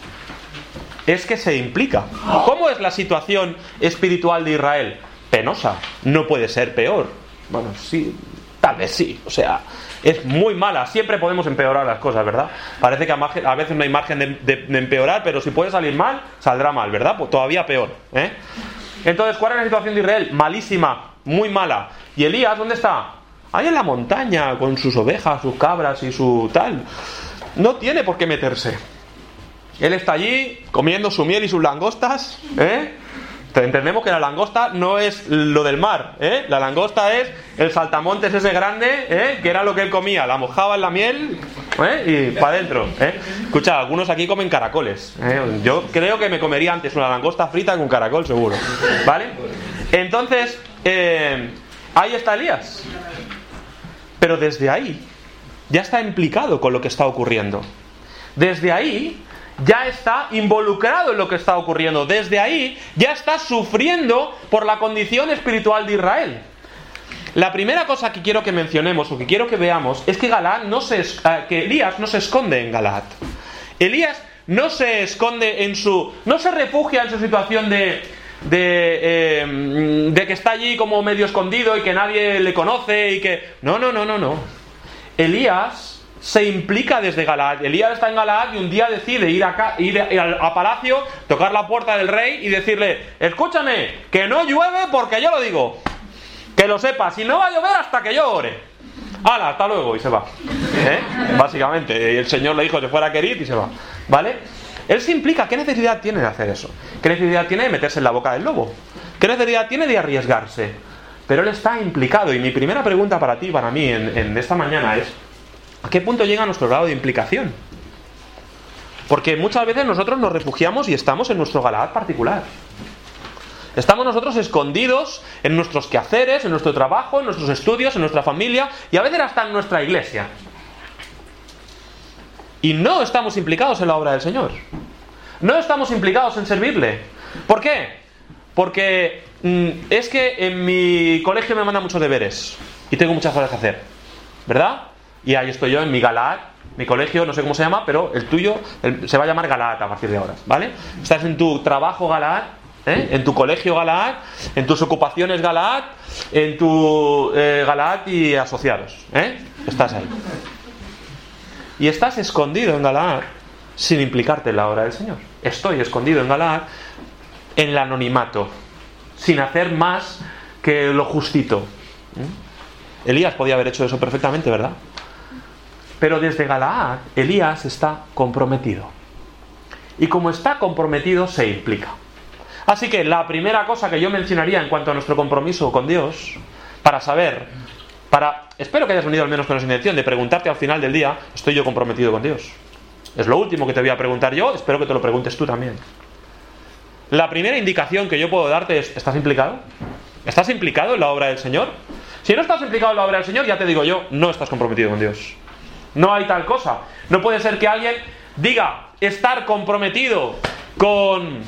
es que se implica. ¿Cómo es la situación espiritual de Israel? Penosa, no puede ser peor. Bueno, sí, tal vez sí, o sea, es muy mala. Siempre podemos empeorar las cosas, ¿verdad? Parece que a veces no hay margen de, de, de empeorar, pero si puede salir mal, saldrá mal, ¿verdad? Pues todavía peor, ¿eh? Entonces, ¿cuál es la situación de Israel? Malísima, muy mala. ¿Y Elías dónde está? Ahí en la montaña, con sus ovejas, sus cabras y su tal. No tiene por qué meterse. Él está allí comiendo su miel y sus langostas, ¿eh? Entendemos que la langosta no es lo del mar, ¿eh? La langosta es el saltamontes ese grande, ¿eh?, que era lo que él comía. La mojaba en la miel, ¿eh?, y para adentro, ¿eh? Escucha, algunos aquí comen caracoles, ¿eh? Yo creo que me comería antes una langosta frita con caracol, seguro, ¿vale? Entonces, eh, ahí está Elías. Pero desde ahí ya está implicado con lo que está ocurriendo. Desde ahí ya está involucrado en lo que está ocurriendo. Desde ahí ya está sufriendo por la condición espiritual de Israel. La primera cosa que quiero que mencionemos, o que quiero que veamos, es que Galaad no se, que Elías no se esconde en Galaad. Elías no se esconde en su, no se refugia en su situación de de, eh, de que está allí como medio escondido y que nadie le conoce y que... No, no, no, no, no. Elías se implica desde Galaad. Elías está en Galaad y un día decide ir, acá, ir a, a palacio, tocar la puerta del rey y decirle: escúchame, que no llueve porque yo lo digo, que lo sepas, y no va a llover hasta que yo ore. ¡Hala, hasta luego! Y se va, ¿eh? Básicamente, y el Señor le dijo que fuera a Kerit y se va, ¿vale? Él se implica. ¿Qué necesidad tiene de hacer eso? ¿Qué necesidad tiene de meterse en la boca del lobo? ¿Qué necesidad tiene de arriesgarse? Pero él está implicado. Y mi primera pregunta para ti, para mí, en, en esta mañana es: ¿a qué punto llega nuestro grado de implicación? Porque muchas veces nosotros nos refugiamos y estamos en nuestro Galaad particular. Estamos nosotros escondidos en nuestros quehaceres, en nuestro trabajo, en nuestros estudios, en nuestra familia, y a veces hasta en nuestra iglesia. Y no estamos implicados en la obra del Señor. No estamos implicados en servirle. ¿Por qué? Porque mmm, es que en mi colegio me mandan muchos deberes y tengo muchas cosas que hacer, ¿verdad? Y ahí estoy yo en mi Galaad, mi colegio, no sé cómo se llama, pero el tuyo el, se va a llamar Galaad a partir de ahora, ¿vale? Estás en tu trabajo Galaad, ¿eh?, en tu colegio Galaad, en tus ocupaciones Galaad, en tu eh, Galaad y asociados, ¿eh? Estás ahí. Y estás escondido en Galaad sin implicarte en la obra del Señor. Estoy escondido en Galaad en el anonimato, sin hacer más que lo justito. Elías podía haber hecho eso perfectamente, ¿verdad? Pero desde Galaad, Elías está comprometido. Y como está comprometido, se implica. Así que la primera cosa que yo mencionaría en cuanto a nuestro compromiso con Dios, para saber, para espero que hayas venido al menos con esa intención de preguntarte al final del día, ¿estoy yo comprometido con Dios? Es lo último que te voy a preguntar yo, espero que te lo preguntes tú también. La primera indicación que yo puedo darte es, ¿estás implicado? ¿Estás implicado en la obra del Señor? Si no estás implicado en la obra del Señor, ya te digo yo, no estás comprometido con Dios. No hay tal cosa. No puede ser que alguien diga estar comprometido con,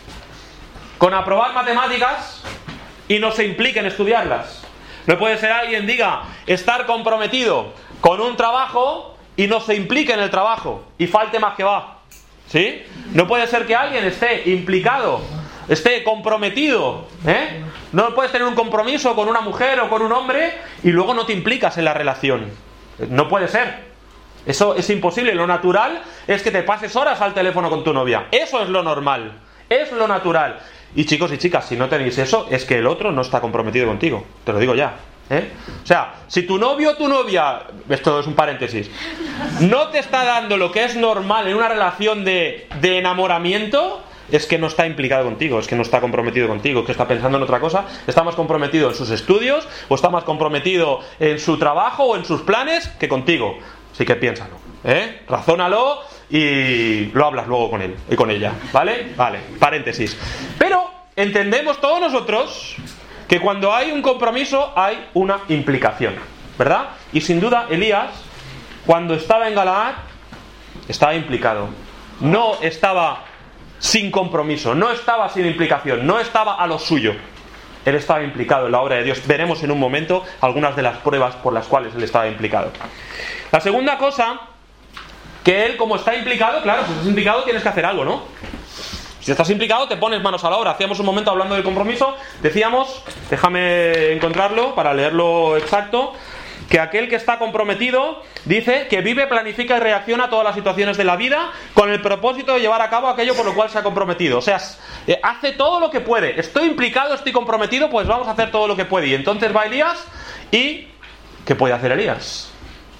con aprobar matemáticas y no se implique en estudiarlas. No puede ser alguien diga estar comprometido con un trabajo y no se implique en el trabajo y falte más que va. ¿Sí? No puede ser que alguien esté implicado, esté comprometido, ¿eh? No puedes tener un compromiso con una mujer o con un hombre y luego no te implicas en la relación. No puede ser. Eso es imposible. Lo natural es que te pases horas al teléfono con tu novia. Eso es lo normal. Es lo natural. Y chicos y chicas, si no tenéis eso, es que el otro no está comprometido contigo. Te lo digo ya. ¿Eh? O sea, si tu novio o tu novia, esto es un paréntesis, no te está dando lo que es normal en una relación de, de enamoramiento, es que no está implicado contigo, es que no está comprometido contigo, que está pensando en otra cosa, está más comprometido en sus estudios, o está más comprometido en su trabajo o en sus planes que contigo. Así que piénsalo, ¿eh? Razónalo y lo hablas luego con él y con ella, ¿vale? Vale, paréntesis. Pero entendemos todos nosotros que cuando hay un compromiso hay una implicación, ¿verdad? Y sin duda Elías, cuando estaba en Galaad, estaba implicado. No estaba sin compromiso, no estaba sin implicación, no estaba a lo suyo. Él estaba implicado en la obra de Dios. Veremos en un momento algunas de las pruebas por las cuales él estaba implicado. La segunda cosa, que él como está implicado, claro, si estás implicado tienes que hacer algo, ¿no? Si estás implicado, te pones manos a la obra. Hacíamos un momento hablando del compromiso. Decíamos, déjame encontrarlo para leerlo exacto, que aquel que está comprometido dice que vive, planifica y reacciona a todas las situaciones de la vida con el propósito de llevar a cabo aquello por lo cual se ha comprometido. O sea, hace todo lo que puede. Estoy implicado, estoy comprometido, pues vamos a hacer todo lo que puede. Y entonces va Elías y... ¿qué puede hacer Elías?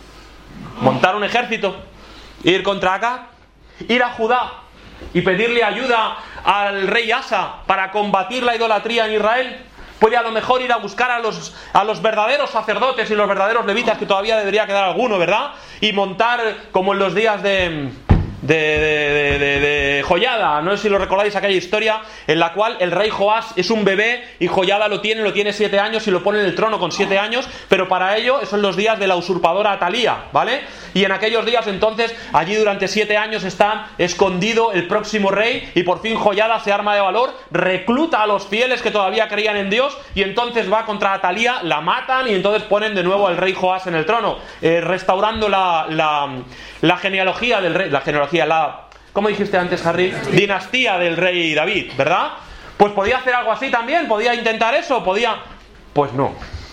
Montar un ejército, ir contra Acab, ir a Judá y pedirle ayuda al rey Asa para combatir la idolatría en Israel. Puede a lo mejor ir a buscar a los, a los verdaderos sacerdotes y los verdaderos levitas, que todavía debería quedar alguno, ¿verdad? Y montar, como en los días de... De, de, de, de Joiada, no sé si lo recordáis, aquella historia en la cual el rey Joás es un bebé y Joiada lo tiene, lo tiene siete años y lo pone en el trono con siete años, pero para ello son los días de la usurpadora Atalía, ¿vale? Y en aquellos días entonces allí durante siete años está escondido el próximo rey y por fin Joiada se arma de valor, recluta a los fieles que todavía creían en Dios y entonces va contra Atalía, la matan y entonces ponen de nuevo al rey Joás en el trono, eh, restaurando la, la, la genealogía del rey, la genealogía la, ¿cómo dijiste antes, Harry? Dinastía del rey David, ¿verdad? Pues podía hacer algo así también, podía intentar eso, podía... Pues no,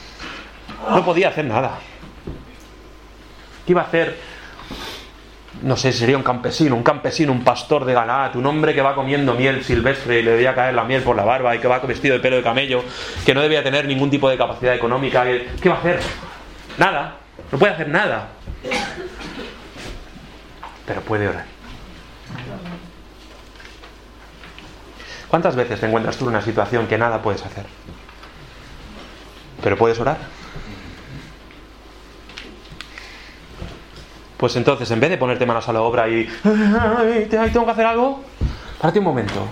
no podía hacer nada. ¿Qué iba a hacer? No sé, sería un campesino, un campesino, un pastor de Galaad, un hombre que va comiendo miel silvestre y le debía caer la miel por la barba y que va vestido de pelo de camello, que no debía tener ningún tipo de capacidad económica. ¿Qué va a hacer? Nada, no puede hacer nada. Pero puede orar. ¿Cuántas veces te encuentras tú en una situación que nada puedes hacer? Pero puedes orar. Pues entonces, en vez de ponerte manos a la obra y ay, tengo que hacer algo, párate un momento.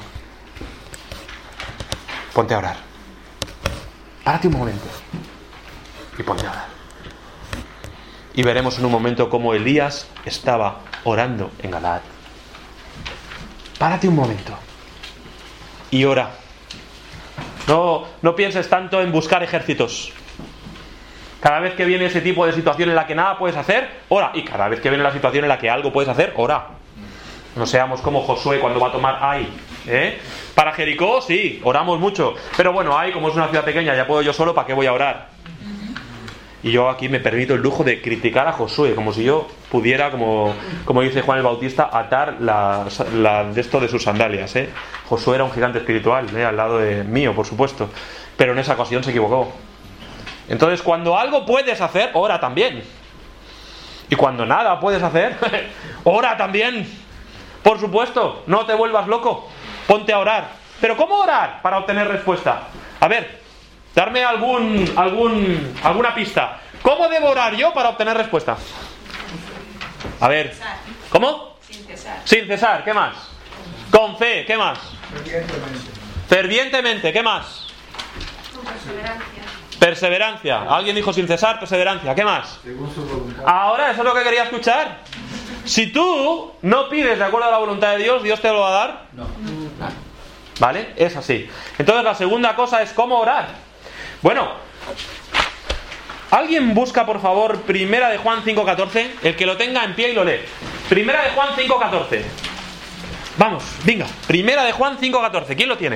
Ponte a orar. Párate un momento y ponte a orar. Y veremos en un momento cómo Elías estaba orando en Galaad. Párate un momento y ora. No, no pienses tanto en buscar ejércitos. Cada vez que viene ese tipo de situación en la que nada puedes hacer, ora. Y cada vez que viene la situación en la que algo puedes hacer, ora. No seamos como Josué cuando va a tomar Ai, ¿eh? Para Jericó, sí, oramos mucho. Pero bueno, Ai, como es una ciudad pequeña, ya puedo yo solo, ¿para qué voy a orar? Y yo aquí me permito el lujo de criticar a Josué, como si yo pudiera, como, como dice Juan el Bautista, atar la, la, de esto de sus sandalias, ¿eh? Josué era un gigante espiritual, ¿eh? Al lado de mío, por supuesto. Pero en esa ocasión se equivocó. Entonces, cuando algo puedes hacer, ora también. Y cuando nada puedes hacer, ora también. Por supuesto, no te vuelvas loco. Ponte a orar. ¿Pero cómo orar para obtener respuesta? A ver, darme algún, algún, alguna pista. ¿Cómo debo orar yo para obtener respuesta? A ver, ¿cómo?
Sin cesar.
Sin cesar, ¿qué más? Con fe, ¿qué más?
Fervientemente.
Fervientemente, ¿qué más?
Con perseverancia.
Perseverancia. Alguien dijo sin cesar, perseverancia, ¿qué más?
Según su voluntad.
Ahora, eso es lo que quería escuchar. Si tú no pides de acuerdo a la voluntad de Dios, ¿Dios te lo va a dar?
No.
¿Vale? Es así. Entonces la segunda cosa es cómo orar. Bueno, alguien busca por favor Primera de Juan cinco catorce. El que lo tenga en pie y lo lee. Primera de Juan cinco catorce. Vamos, venga. Primera de Juan cinco catorce. ¿Quién lo tiene?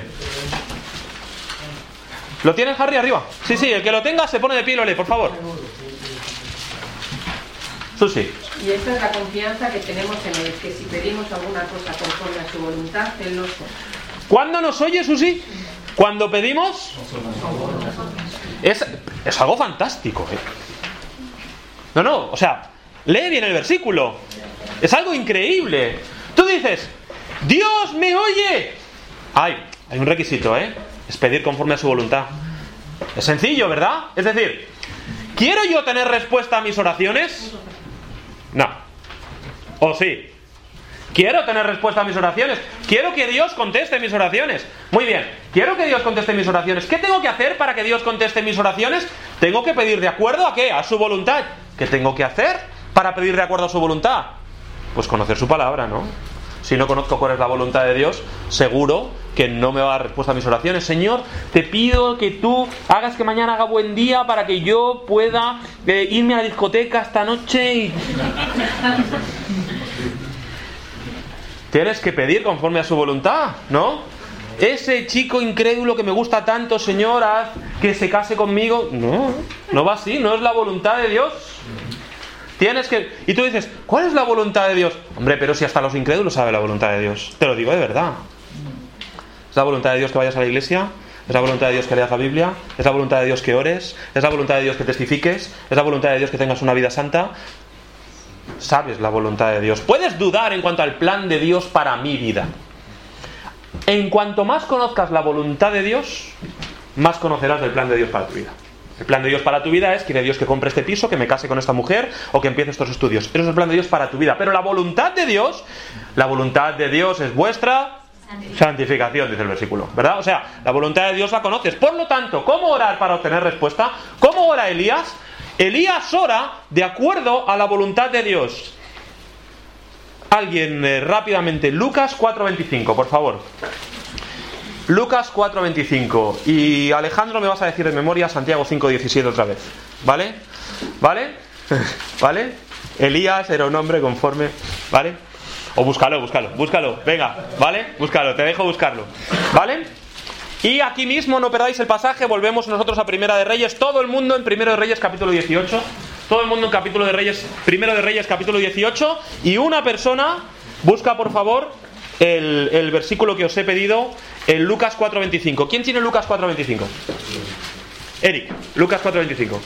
¿Lo tienes, Harry, arriba? Sí, sí, el que lo tenga se pone de pie y lo lee, por favor. Susi.
Y esta es la confianza que tenemos en Él, que si pedimos alguna cosa conforme a su voluntad, Él nos oye.
¿Cuándo nos oye, Susi? Cuando pedimos. Es, es algo fantástico, ¿eh? No, no, o sea, lee bien el versículo. Es algo increíble. Tú dices, ¡Dios me oye! Ay, hay un requisito, ¿eh? Es pedir conforme a su voluntad. Es sencillo, ¿verdad? Es decir, ¿quiero yo tener respuesta a mis oraciones? No. ¿O sí? ¿Quiero tener respuesta a mis oraciones? ¿Quiero que Dios conteste mis oraciones? Muy bien, quiero que Dios conteste mis oraciones. ¿Qué tengo que hacer para que Dios conteste mis oraciones? Tengo que pedir de acuerdo a qué, a su voluntad. ¿Qué tengo que hacer para pedir de acuerdo a su voluntad? Pues conocer su palabra, ¿no? Si no conozco cuál es la voluntad de Dios, seguro que no me va a dar respuesta a mis oraciones. Señor, te pido que tú hagas que mañana haga buen día para que yo pueda eh, irme a la discoteca esta noche y... Tienes que pedir conforme a su voluntad, ¿no? Ese chico incrédulo que me gusta tanto, Señor, haz que se case conmigo. No, no va así, no es la voluntad de Dios. Tienes que... Y tú dices, ¿cuál es la voluntad de Dios? Hombre, pero si hasta los incrédulos saben la voluntad de Dios. Te lo digo de verdad. ¿Es la voluntad de Dios que vayas a la iglesia? ¿Es la voluntad de Dios que leas la Biblia? ¿Es la voluntad de Dios que ores? ¿Es la voluntad de Dios que testifiques? ¿Es la voluntad de Dios que tengas una vida santa? Sabes la voluntad de Dios. Puedes dudar en cuanto al plan de Dios para mi vida. En cuanto más conozcas la voluntad de Dios, más conocerás el plan de Dios para tu vida. El plan de Dios para tu vida es: quiere Dios que compre este piso, que me case con esta mujer o que empiece estos estudios. Eso es el plan de Dios para tu vida. Pero la voluntad de Dios, la voluntad de Dios es vuestra santificación, dice el versículo, ¿verdad? O sea, la voluntad de Dios la conoces. Por lo tanto, ¿cómo orar para obtener respuesta? ¿Cómo ora Elías? Elías ora de acuerdo a la voluntad de Dios. Alguien eh, rápidamente, Lucas cuatro veinticinco, por favor. Lucas cuatro veinticinco. Y Alejandro, me vas a decir de memoria Santiago cinco diecisiete otra vez. ¿Vale? ¿Vale? ¿Vale? Elías era un hombre conforme... ¿Vale? O búscalo, búscalo, búscalo. Venga, ¿vale? Búscalo, te dejo buscarlo. ¿Vale? Y aquí mismo, no perdáis el pasaje, volvemos nosotros a Primera de Reyes. Todo el mundo en Primero de Reyes capítulo dieciocho. Todo el mundo en capítulo de Reyes, Primero de Reyes capítulo dieciocho. Y una persona busca, por favor, el, el versículo que os he pedido en Lucas cuatro veinticinco. ¿Quién tiene Lucas cuatro veinticinco? Eric, Lucas cuatro veinticinco.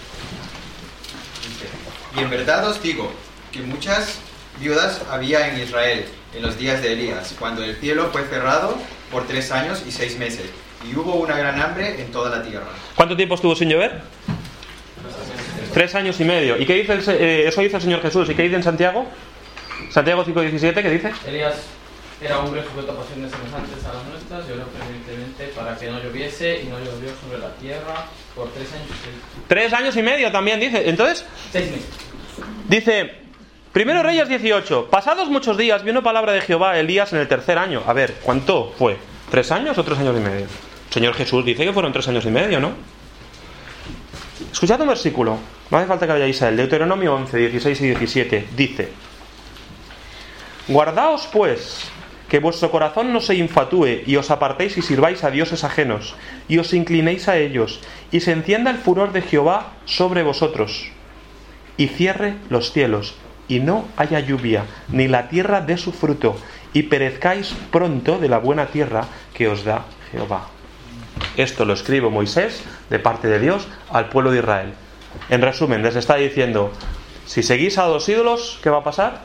Y en verdad os digo que muchas viudas había en Israel en los días de Elías, cuando el cielo fue cerrado por tres años y seis meses, y hubo una gran hambre en toda la tierra.
¿Cuánto tiempo estuvo sin llover? Tres años y medio. ¿Y qué dice el, eh, eso dice el Señor Jesús? ¿Y qué dice en Santiago? Santiago cinco diecisiete, ¿qué dice?
Elías era hombre sujeto a pasiones semejantes a las nuestras y oró fervientemente para que no lloviese, y no llovió sobre la tierra por tres años y seis.
Tres años y medio también dice. Entonces,
Seis meses.
dice, Primero Reyes dieciocho. Pasados muchos días vino palabra de Jehová a Elías en el tercer año. A ver, ¿cuánto fue? ¿Tres años o tres años y medio? El Señor Jesús dice que fueron tres años y medio, ¿no? Escuchad un versículo. No hace falta que vayáis a él. Deuteronomio once, dieciséis y diecisiete. Dice: guardaos pues, que vuestro corazón no se infatúe, y os apartéis y sirváis a dioses ajenos, y os inclinéis a ellos, y se encienda el furor de Jehová sobre vosotros, y cierre los cielos, y no haya lluvia, ni la tierra dé su fruto, y perezcáis pronto de la buena tierra que os da Jehová. esto lo escribo Moisés de parte de Dios al pueblo de Israel. En resumen, les está diciendo, si seguís a los ídolos, ¿qué va a pasar?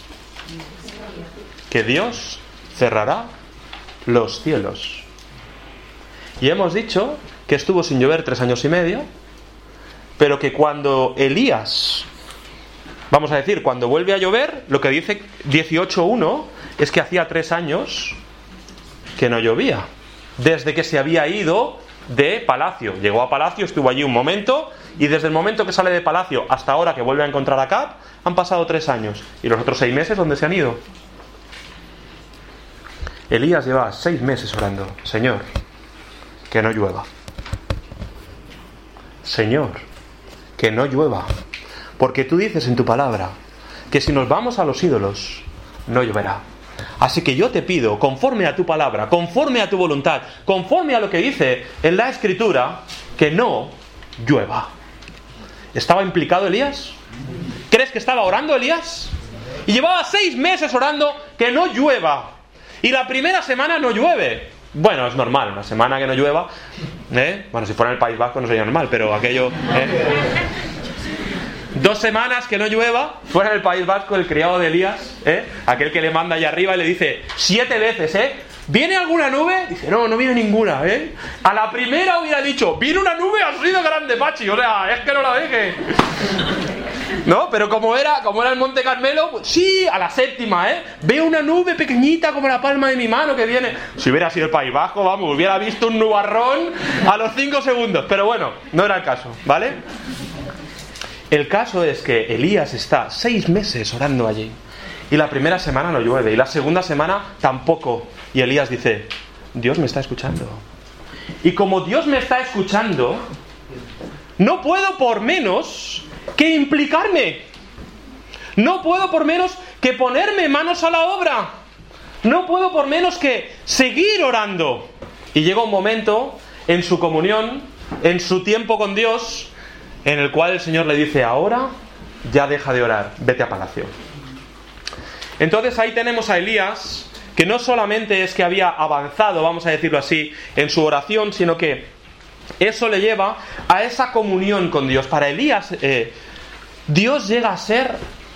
Que Dios cerrará los cielos. Y hemos dicho que estuvo sin llover tres años y medio, pero que cuando Elías, vamos a decir, cuando vuelve a llover, lo que dice dieciocho uno es que hacía tres años que no llovía, desde que se había ido de Palacio. Llegó a Palacio, estuvo allí un momento, y desde el momento que sale de Palacio hasta ahora que vuelve a encontrar a Acab, han pasado tres años. ¿Y los otros seis meses dónde se han ido? Elías lleva seis meses orando, Señor, que no llueva. Señor, que no llueva. Porque tú dices en tu palabra que si nos vamos a los ídolos, no lloverá. Así que yo te pido, conforme a tu palabra, conforme a tu voluntad, conforme a lo que dice en la Escritura, que no llueva. ¿Estaba implicado Elías? ¿Crees que estaba orando Elías? Y llevaba seis meses orando que no llueva. Y la primera semana no llueve. Bueno, es normal, una semana que no llueva, ¿eh? Bueno, si fuera en el País Vasco no sería normal, pero aquello... ¿eh? Dos semanas que no llueva, fuera del País Vasco, el criado de Elías, ¿eh? Aquel que le manda allá arriba y le dice siete veces, ¿eh? ¿Viene alguna nube? Dice, no, no viene ninguna, ¿eh? A la primera hubiera dicho, viene una nube así de grande, machi, o sea, es que no la deje. ¿No? Pero como era, como era el Monte Carmelo, pues, sí, a la séptima, ¿eh? Veo una nube pequeñita como la palma de mi mano que viene. Si hubiera sido el País Vasco, vamos, hubiera visto un nubarrón a los cinco segundos. Pero bueno, no era el caso, ¿vale? El caso es que Elías está seis meses orando allí. Y la primera semana no llueve. Y la segunda semana tampoco. Y Elías dice, Dios me está escuchando. Y como Dios me está escuchando, no puedo por menos que implicarme. No puedo por menos que ponerme manos a la obra. No puedo por menos que seguir orando. Y llega un momento en su comunión, en su tiempo con Dios, en el cual el Señor le dice, ahora ya deja de orar, vete a palacio. Entonces ahí tenemos a Elías, que no solamente es que había avanzado, vamos a decirlo así, en su oración, sino que eso le lleva a esa comunión con Dios. Para Elías, eh, Dios llega a ser,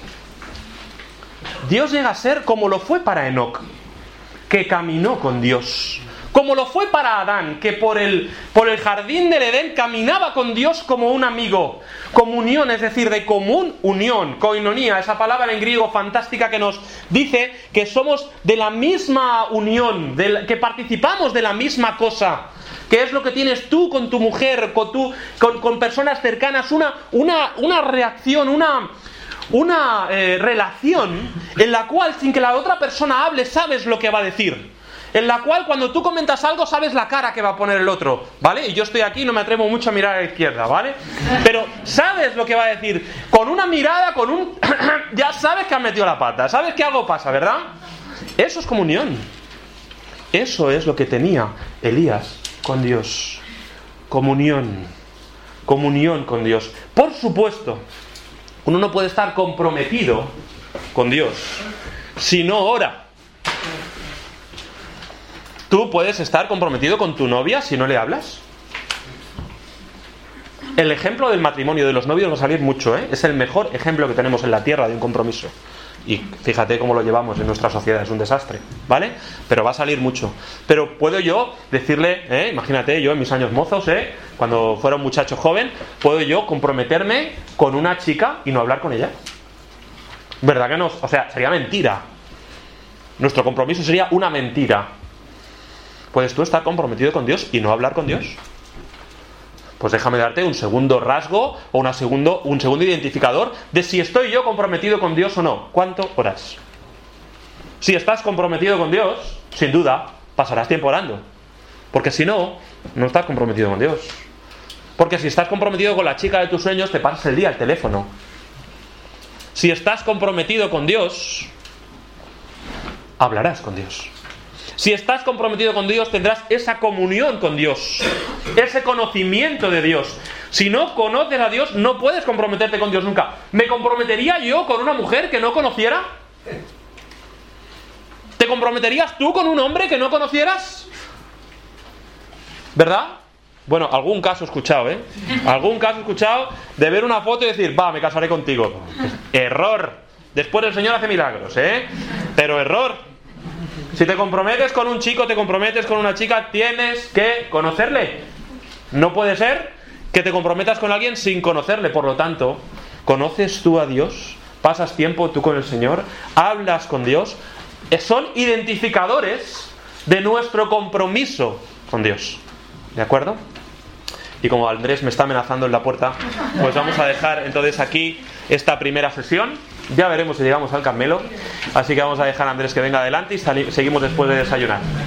Dios llega a ser como lo fue para Enoc, que caminó con Dios. Como lo fue para Adán, que por el, por el jardín del Edén caminaba con Dios como un amigo. Comunión, es decir, de común unión, koinonía, esa palabra en griego fantástica que nos dice que somos de la misma unión, de la, que participamos de la misma cosa. Que es lo que tienes tú con tu mujer, con, tu, con, con personas cercanas, una, una, una reacción, una... una eh, relación en la cual sin que la otra persona hable sabes lo que va a decir. En la cual cuando tú comentas algo sabes la cara que va a poner el otro, ¿vale? Y yo estoy aquí y no me atrevo mucho a mirar a la izquierda, ¿vale? Pero sabes lo que va a decir. Con una mirada, con un... ya sabes que has metido la pata, sabes que algo pasa, ¿verdad? Eso es comunión. Eso es lo que tenía Elías con Dios. Comunión. Comunión con Dios. Por supuesto, uno no puede estar comprometido con Dios si no ora. ¿Tú puedes estar comprometido con tu novia si no le hablas? El ejemplo del matrimonio de los novios va a salir mucho, ¿eh? Es el mejor ejemplo que tenemos en la tierra de un compromiso. Y fíjate cómo lo llevamos en nuestra sociedad, es un desastre, ¿vale? Pero va a salir mucho. Pero puedo yo decirle, ¿eh? Imagínate, yo en mis años mozos, ¿eh? Cuando fuera un muchacho joven, ¿puedo yo comprometerme con una chica y no hablar con ella? ¿Verdad que no? O sea, sería mentira. Nuestro compromiso sería una mentira. ¿Puedes tú estar comprometido con Dios y no hablar con Dios? Pues déjame darte un segundo rasgo o una segundo, un segundo identificador de si estoy yo comprometido con Dios o no. ¿Cuánto oras? Si estás comprometido con Dios, sin duda, pasarás tiempo orando. Porque si no, no estás comprometido con Dios. Porque si estás comprometido con la chica de tus sueños, te pasas el día al teléfono. Si estás comprometido con Dios, hablarás con Dios. Si estás comprometido con Dios, tendrás esa comunión con Dios, ese conocimiento de Dios. Si no conoces a Dios, no puedes comprometerte con Dios nunca. ¿Me comprometería yo con una mujer que no conociera? ¿Te comprometerías tú con un hombre que no conocieras? ¿Verdad? Bueno, algún caso he escuchado, ¿eh? Algún caso he escuchado de ver una foto y decir, va, me casaré contigo. Error. Después el Señor hace milagros, ¿eh? Pero error. Si te comprometes con un chico, te comprometes con una chica, tienes que conocerle. No puede ser que te comprometas con alguien sin conocerle. Por lo tanto, ¿conoces tú a Dios? ¿Pasas tiempo tú con el Señor? ¿Hablas con Dios? Son identificadores de nuestro compromiso con Dios. ¿De acuerdo? Y como Andrés me está amenazando en la puerta, pues vamos a dejar entonces aquí esta primera sesión. Ya veremos si llegamos al Carmelo. Así que vamos a dejar a Andrés que venga adelante y sali- seguimos después de desayunar.